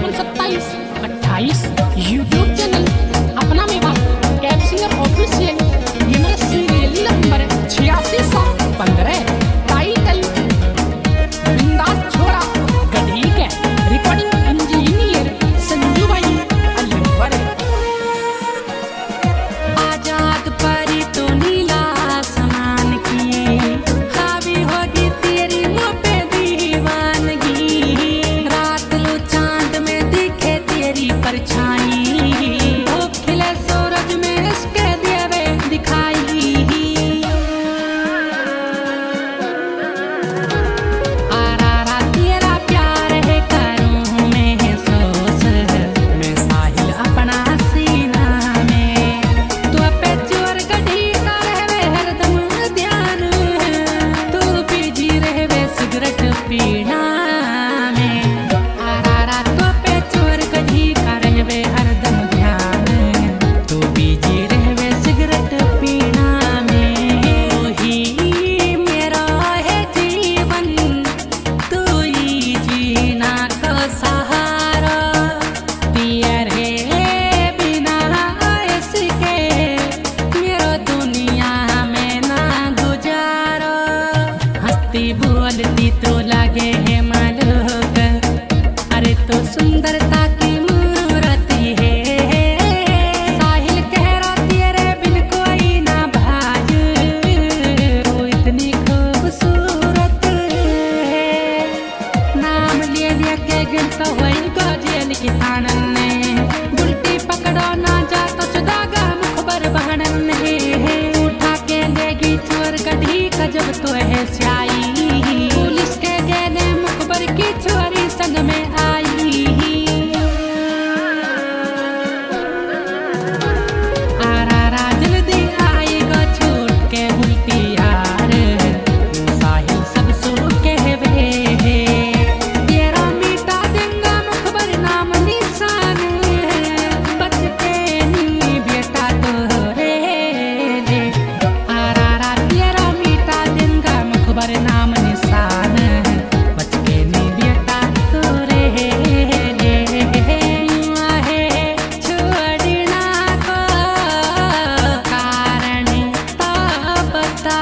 2728 YouTube channel अपना मेवा कैप्सियर official. ये मेरा सीरियल नंबर 8615। टाइटल बिंदास छोरा गधी के। रिकॉर्डिंग इंजीनियर संजू भाई अलवर। आजाद परी तो नीला आसमान की हावी होगी तेरी मुँह पे दीवानगी। रात लो चांद में दिखे तेरी परछाई, धूप खिले सूरज में इसके दिए दिखाई। आरारा तेरा प्यार है करूँ मैं सोच, मैं साहिल अपना सीना में। तू पे चोर गढ़ी का रहवे हरदम ध्यान, तू बिजी रहवे सिगरेट पीना में। आरारा तू पे चोर गढ़ी का रहवे हरदम ध्यान, तू बिजी रहवे सिगरेट पीना में। तू ही मेरा है जीवन, तू ही जीना का सहारा। तेरे बिना इसके मेरा दुनिया में ना गुजारो। हंसती बोलती तो लगे है मालूक, अरे तो सुंदरता की मूर्ति है। साहिल कह रहा तेरे बिन कोई ना भाज, तू इतनी खूबसूरत है। नाम ले लिया के गिन तो वही को जेल की तानन ने। बुलटी पकड़ो ना जा तो चुदागा मुखबर बहनन है। उठा के लेगी चोर गधी का जब तो है स्याई, पुलिस के गेने मुखबर की चोरी संग में आई। आरारा जल्दी आएगा छूट के बुलटी यार, साहिल सब सो कहवे है। तेरा मिटा देंगा मुखबर नाम निशान, बच के नी बेटा तोरे ले। आरारा तेरा मिटा देंगा मुखबर नाम निशान, बच के नी बेटा तोरे ले। आहे छोड़ना को कारण ता बता,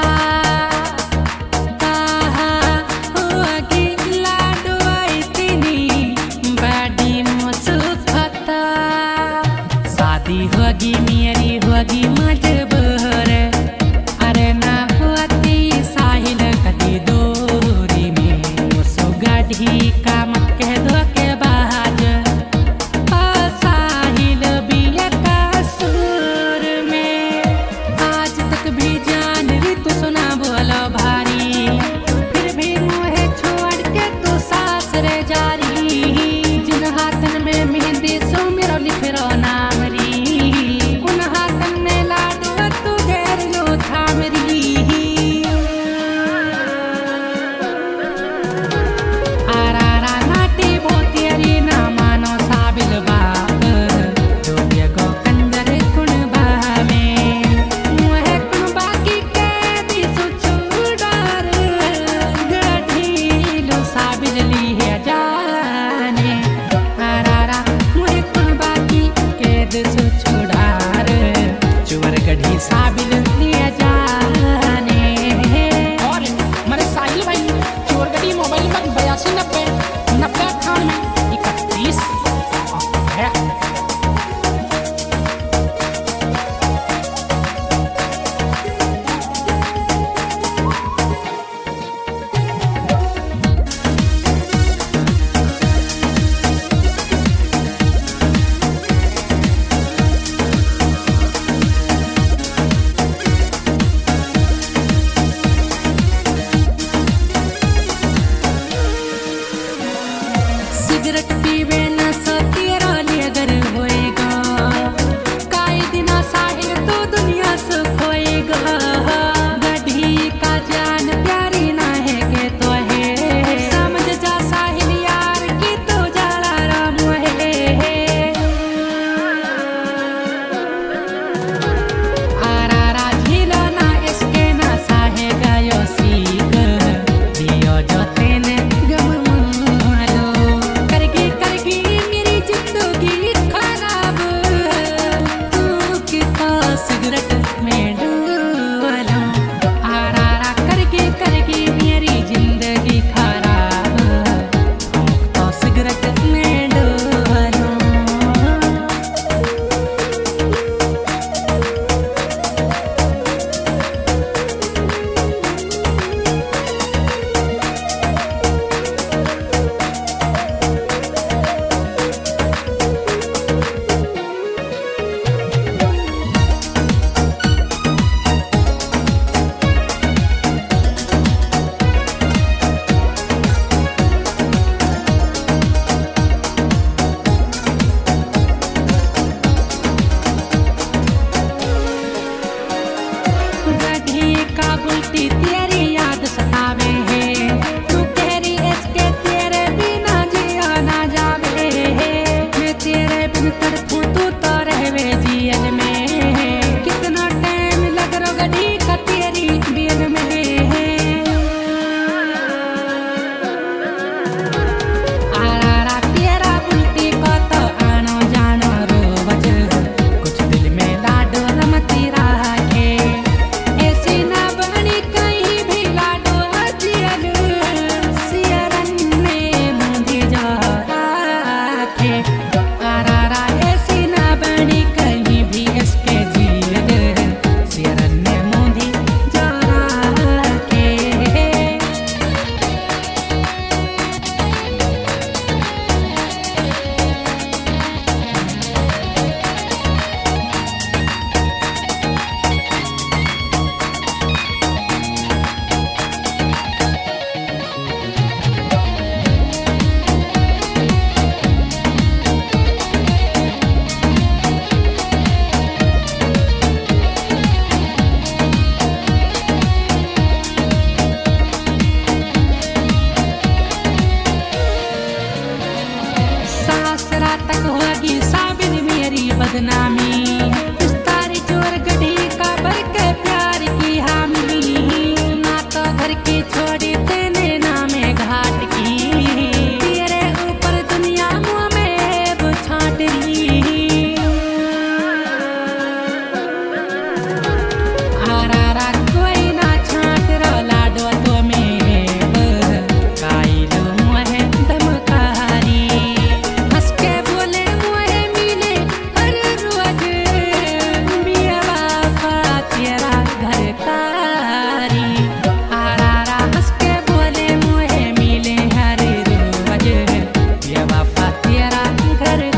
कहा होगी लाडो इतनी बड़ी मुसीबत। शादी होगी मेरी होगी मजबूर, अरे ना होती साहिल कदी दूरी में। उसो गढ़ी का मत कह दो के बाज, साहिल भी कसूर में। आज तक भी जान री तू सुना बोलो भारी, फिर भी मुँह छोड़ के तू सासरे जारी। जिन हाथन में मेहंदी सो मेरो लिख रो नाम री, उन हाथन में लाडो के आरारा ऐसी ना बनी कहीं भी इसके जीत शेरन ने मुंधी जरा के सासरा तक होगी साबित मेरी बदनामी इस तारी चोर गढ़ी का बर के प्यार की हामी ना तो घर की छोड़ी तेने नामे घाट की तेरे ऊपर दुनिया मुँह में वो छाट रही आरारा कोई ना छाट रो लाडो तो में काई लो मुँह दमकारी हंस के बोले मुँह मिले हर रोज बिया बापा तेरा घर कारी आरारा हंस के बोले मुँह मिले हर रोज बिया बापा तेरा घर